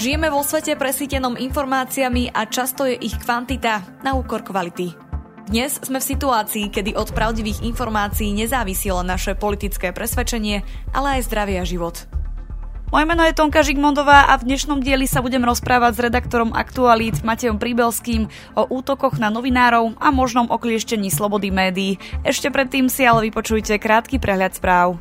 Žijeme vo svete presýtenom informáciami a často je ich kvantita na úkor kvality. Dnes sme v situácii, kedy od pravdivých informácií nezávisí len naše politické presvedčenie, ale aj zdravie a život. Moje meno je Tonka Žigmondová a v dnešnom dieli sa budem rozprávať s redaktorom Aktualít Matejom Príbelským o útokoch na novinárov a možnom oklieštení slobody médií. Ešte predtým si ale vypočujte krátky prehľad správ.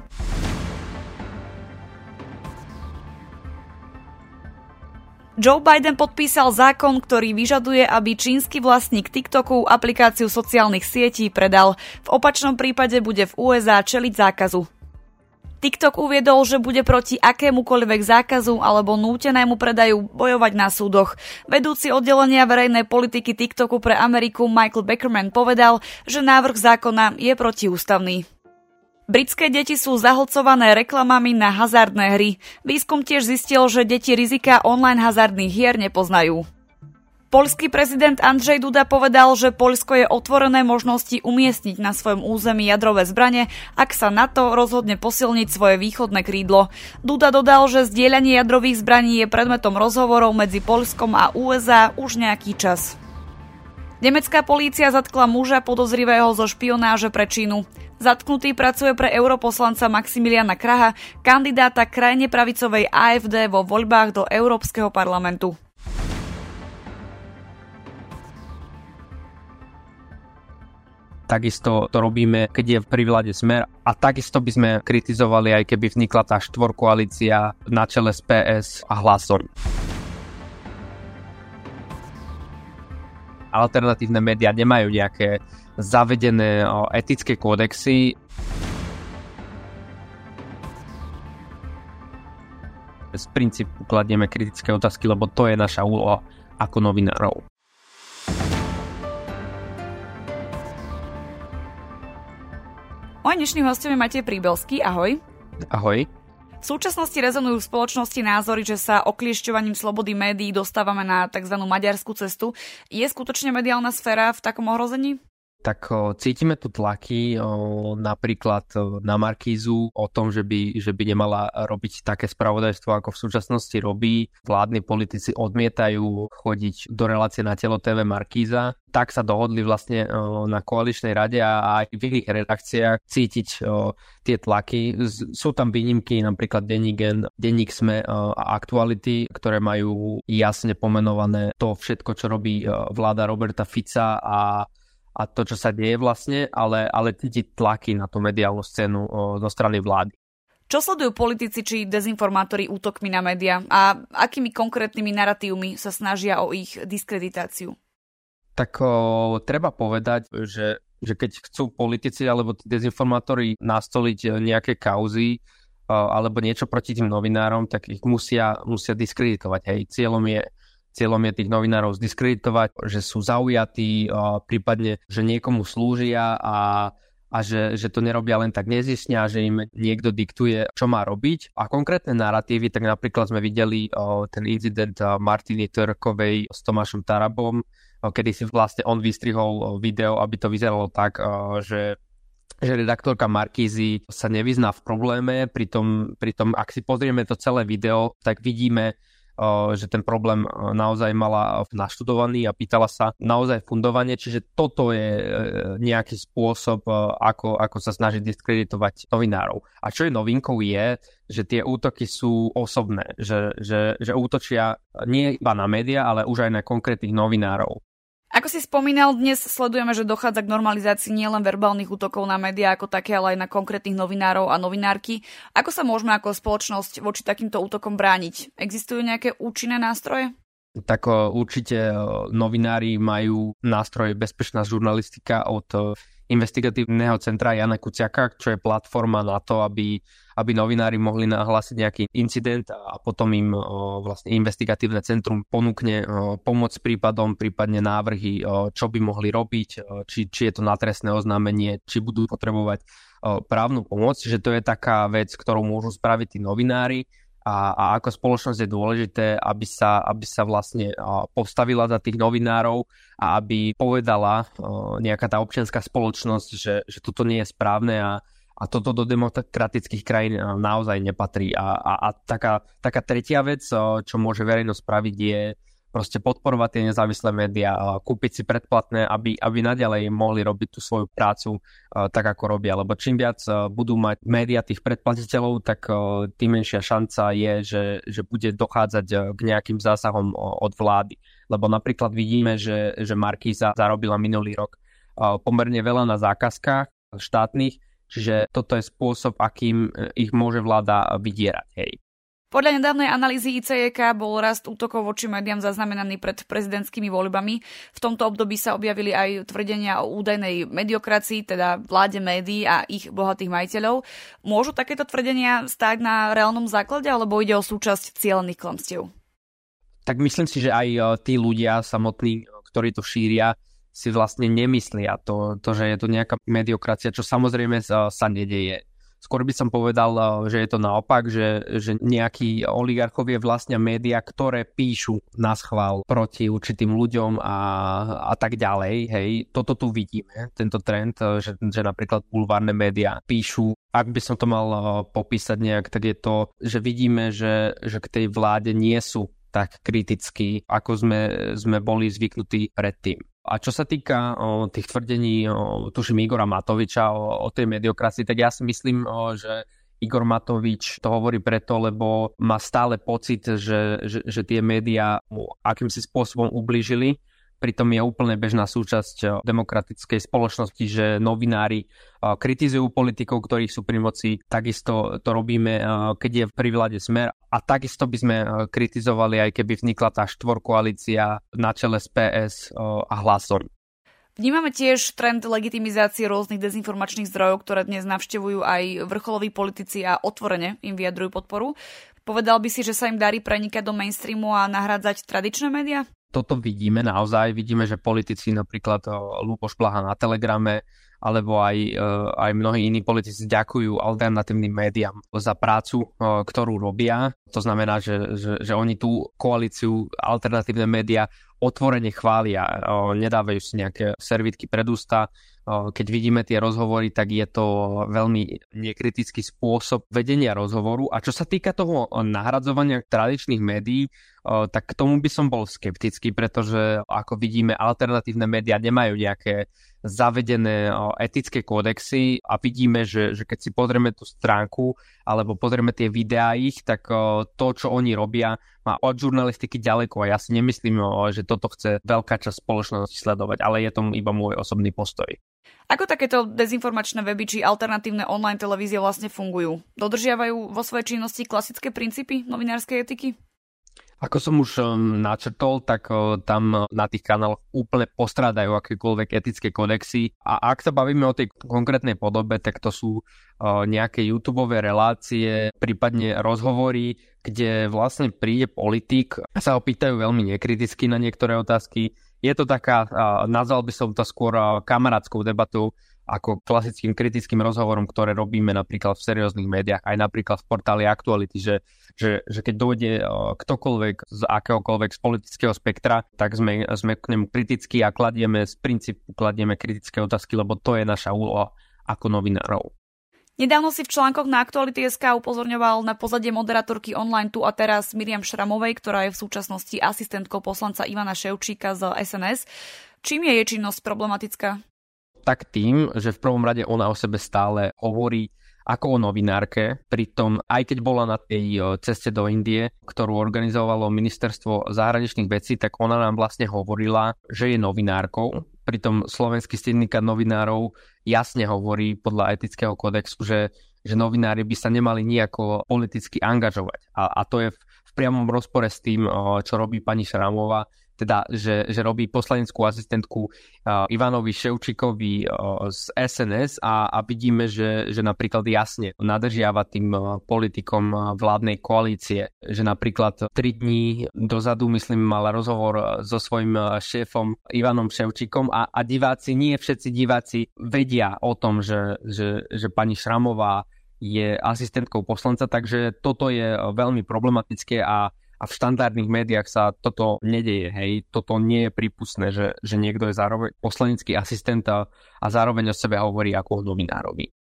Joe Biden podpísal zákon, ktorý vyžaduje, aby čínsky vlastník TikToku aplikáciu sociálnych sietí predal. V opačnom prípade bude v USA čeliť zákazu. TikTok uviedol, že bude proti akémukoľvek zákazu alebo nútenému predaju bojovať na súdoch. Vedúci oddelenia verejnej politiky TikToku pre Ameriku Michael Beckerman povedal, že návrh zákona je protiústavný. Britské deti sú zahlcované reklamami na hazardné hry. Výskum tiež zistil, že deti rizika online hazardných hier nepoznajú. Poľský prezident Andrzej Duda povedal, že Poľsko je otvorené možnosti umiestniť na svojom území jadrové zbrane, ak sa NATO rozhodne posilniť svoje východné krídlo. Duda dodal, že zdieľanie jadrových zbraní je predmetom rozhovorov medzi Poľskom a USA už nejaký čas. Nemecká polícia zatkla muža podozrivého zo špionáže pre Čínu. Zatknutý pracuje pre europoslanca Maximiliana Kraha, kandidáta krajne pravicovej AfD vo voľbách do Európskeho parlamentu. Takisto to robíme, keď je pri vláde Smer a takisto by sme kritizovali, aj keby vznikla tá štvorkoalícia na čele s PS a Hlasom. Alternatívne médiá nemajú nejaké zavedené etické kódexy. Z princípu kladieme kritické otázky, lebo to je naša úloha ako novinárov. Môj dnešným hostom je Matej Príbelský. Ahoj. Ahoj. V súčasnosti rezonujú v spoločnosti názory, že sa okliešťovaním slobody médií dostávame na tzv. Maďarskú cestu. Je skutočne mediálna sféra v takom ohrození? Tak cítime tu tlaky napríklad na Markízu o tom, že by nemala robiť také spravodajstvo, ako v súčasnosti robí. Vládni politici odmietajú chodiť do relácie na Telo TV Markíza. Tak sa dohodli vlastne na koaličnej rade a aj v iných redakciách cítiť tie tlaky. Sú tam výnimky, napríklad denník SME a Aktuality, ktoré majú jasne pomenované to všetko, čo robí vláda Roberta Fica a to, čo sa deje vlastne, ale cítiť tlaky na tú mediálnu scénu zo strany vlády. Čo sledujú politici či dezinformátori útokmi na médiá a akými konkrétnymi naratívmi sa snažia o ich diskreditáciu? Tak treba povedať, že keď chcú politici alebo dezinformátori nastoliť nejaké kauzy alebo niečo proti tým novinárom, tak ich musia diskreditovať. Hej, Cieľom je tých novinárov zdiskreditovať, že sú zaujatí, prípadne, že niekomu slúžia a že to nerobia len tak nezisne a že im niekto diktuje, čo má robiť. A konkrétne naratívy, tak napríklad sme videli ten incident Martiny Törkovej s Tomášom Tarabom, kedy si vlastne on vystrihol video, aby to vyzeralo tak, že redaktorka Markízy sa nevyzná v probléme, pritom ak si pozrieme to celé video, tak vidíme, že ten problém naozaj mala naštudovaný a pýtala sa naozaj fundovanie, čiže toto je nejaký spôsob, ako sa snažiť diskreditovať novinárov. A čo je novinkou je, že tie útoky sú osobné, že útočia nie iba na médiá, ale už aj na konkrétnych novinárov. Ako si spomínal, dnes sledujeme, že dochádza k normalizácii nielen verbálnych útokov na médiá ako také, ale aj na konkrétnych novinárov a novinárky. Ako sa môžeme ako spoločnosť voči takýmto útokom brániť? Existujú nejaké účinné nástroje? Tak určite novinári majú nástroj Bezpečná žurnalistika od investigatívneho centra Jana Kuciaka, čo je platforma na to, aby novinári mohli nahlásiť nejaký incident a potom im vlastne investigatívne centrum ponúkne pomoc prípadom, prípadne návrhy, čo by mohli robiť, či je to na trestné oznámenie, či budú potrebovať právnu pomoc. Že to je taká vec, ktorú môžu spraviť tí novinári. A ako spoločnosť je dôležité, aby sa vlastne postavila za tých novinárov a aby povedala nejaká tá občianská spoločnosť, že toto nie je správne a A toto do demokratických krajín naozaj nepatrí. A taká tretia vec, čo môže verejnosť spraviť, je proste podporovať tie nezávislé médiá, kúpiť si predplatné, aby naďalej mohli robiť tú svoju prácu tak, ako robia. Lebo čím viac budú mať médiá tých predplatiteľov, tak tým menšia šanca je, že bude dochádzať k nejakým zásahom od vlády. Lebo napríklad vidíme, že Markíza zarobila minulý rok pomerne veľa na zákazkách štátnych, čiže toto je spôsob, akým ich môže vláda vydierať. Hej. Podľa nedávnej analýzy ICJK bol rast útokov voči médiám zaznamenaný pred prezidentskými voľbami. V tomto období sa objavili aj tvrdenia o údajnej mediokracii, teda vláde médií a ich bohatých majiteľov. Môžu takéto tvrdenia stáť na reálnom základe, alebo ide o súčasť cielených klamstiev? Tak myslím si, že aj tí ľudia samotní, ktorí to šíria, si vlastne nemyslia to, že je to nejaká mediokracia, čo samozrejme sa nedeje. Skôr by som povedal, že je to naopak, že nejakí oligarchovia vlastnia médiá, ktoré píšu naschvál proti určitým ľuďom a tak ďalej. Hej. Toto tu vidíme, tento trend, že napríklad bulvárne médiá píšu. Ak by som to mal popísať nejak, tak je to, že vidíme, že k tej vláde nie sú tak kritickí, ako sme boli zvyknutí predtým. A čo sa týka tých tvrdení, tuším Igora Matoviča o tej mediokracii, tak ja si myslím, že Igor Matovič to hovorí preto, lebo má stále pocit, že tie médiá mu akýmsi spôsobom ublížili. Pritom je úplne bežná súčasť demokratickej spoločnosti, že novinári kritizujú politikov, ktorí sú pri moci. Takisto to robíme, keď je pri vláde Smer. A takisto by sme kritizovali, aj keby vznikla tá štvorkoalícia na čele s PS a Hlasom. Vnímame tiež trend legitimizácie rôznych dezinformačných zdrojov, ktoré dnes navštevujú aj vrcholoví politici a otvorene im vyjadrujú podporu. Povedal by si, že sa im darí prenikať do mainstreamu a nahrádzať tradičné médiá? Toto vidíme naozaj. Vidíme, že politici, napríklad Luboš Blaha na Telegrame, alebo aj mnohí iní politici ďakujú alternatívnym médiám za prácu, ktorú robia. To znamená, že oni tú koalíciu alternatívne médiá otvorene chvália, nedávajú si nejaké servítky pred ústa. Keď vidíme tie rozhovory, tak je to veľmi nekritický spôsob vedenia rozhovoru. A čo sa týka toho nahradzovania tradičných médií, tak k tomu by som bol skeptický, pretože ako vidíme, alternatívne médiá nemajú nejaké zavedené etické kódexy a vidíme, že keď si pozrieme tú stránku alebo pozrieme tie videá ich, tak to, čo oni robia, má od žurnalistiky ďaleko a ja si nemyslím, že toto chce veľká časť spoločnosti sledovať, ale je to iba môj osobný postoj. Ako takéto dezinformačné weby či alternatívne online televízie vlastne fungujú? Dodržiavajú vo svojej činnosti klasické princípy novinárskej etiky? Ako som už načrtol, tak tam na tých kanáloch úplne postrádajú akékoľvek etické kodexy. A ak sa bavíme o tej konkrétnej podobe, tak to sú nejaké YouTubeové relácie, prípadne rozhovory, kde vlastne príde politik a sa ho pýtajú veľmi nekriticky na niektoré otázky. Je to taká, nazval by som to skôr kamarátskou debatou, ako klasickým kritickým rozhovorom, ktoré robíme napríklad v serióznych médiách, aj napríklad v portáli Aktuality, že keď dojde ktokoľvek z akéhokoľvek z politického spektra, tak sme k nemu kritickí a kladieme z princípu kritické otázky, lebo to je naša úloha ako novinárov. Nedávno si v článkoch na Aktuality.sk upozorňoval na pozadie moderátorky online Tu a teraz Miriam Šramovej, ktorá je v súčasnosti asistentkou poslanca Ivana Ševčíka z SNS. Čím je jej činnosť problematická? Tak tým, že v prvom rade ona o sebe stále hovorí ako o novinárke, pritom aj keď bola na tej ceste do Indie, ktorú organizovalo ministerstvo zahraničných vecí, tak ona nám vlastne hovorila, že je novinárkou. Pritom slovenský syndikát novinárov jasne hovorí podľa etického kodexu, že novinári by sa nemali nejako politicky angažovať. A to je v priamom rozpore s tým, čo robí pani Šramová, teda, že robí poslaneckú asistentku Ivanovi Ševčíkovi z SNS a vidíme, že napríklad jasne nadržiava tým politikom vládnej koalície, že napríklad 3 dní dozadu, myslím, mala rozhovor so svojím šéfom Ivanom Ševčíkom a diváci, nie všetci diváci vedia o tom, že pani Šramová je asistentkou poslanca, takže toto je veľmi problematické a v štandardných médiách sa toto nedeje. Hej. Toto nie je prípustné, že niekto je zároveň poslanecký asistent a zároveň o sebe hovorí ako o novinárovi.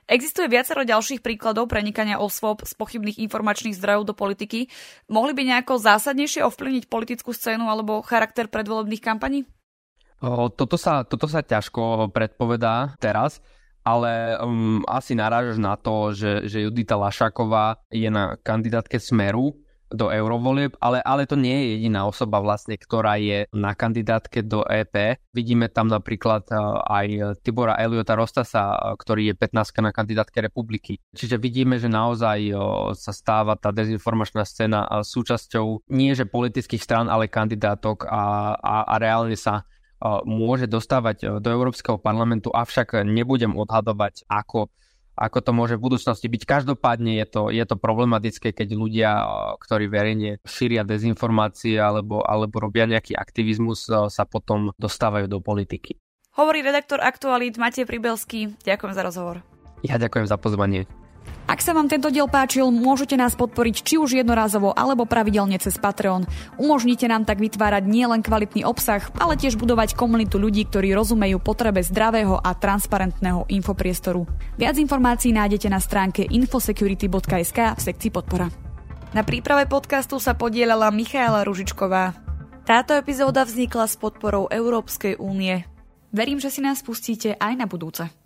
Existuje viacero ďalších príkladov prenikania osôb z pochybných informačných zdrojov do politiky. Mohli by nejako zásadnejšie ovplyvniť politickú scénu alebo charakter predvolebných kampaní? Toto sa ťažko predpovedá teraz, ale asi narážaš na to, že Judita Lašáková je na kandidátke Smeru do eurovolieb, ale to nie je jediná osoba vlastne, ktorá je na kandidátke do EP. Vidíme tam napríklad aj Tibora Eliota Rostasa, ktorý je 15 na kandidátke Republiky. Čiže vidíme, že naozaj sa stáva tá dezinformačná scéna súčasťou nie že politických strán, ale kandidátok a reálne sa môže dostávať do Európskeho parlamentu, avšak nebudem odhadovať, ako to môže v budúcnosti byť. Každopádne je to problematické, keď ľudia, ktorí verejne šíria dezinformácie alebo robia nejaký aktivizmus, sa potom dostávajú do politiky. Hovorí redaktor Aktualít Matej Pribelský. Ďakujem za rozhovor. Ja ďakujem za pozvanie. Ak sa vám tento diel páčil, môžete nás podporiť či už jednorázovo alebo pravidelne cez Patreon. Umožnite nám tak vytvárať nielen kvalitný obsah, ale tiež budovať komunitu ľudí, ktorí rozumejú potrebe zdravého a transparentného infopriestoru. Viac informácií nájdete na stránke infosecurity.sk v sekcii podpora. Na príprave podcastu sa podieľala Michaela Ružičková. Táto epizóda vznikla s podporou Európskej únie. Verím, že si nás pustíte aj na budúce.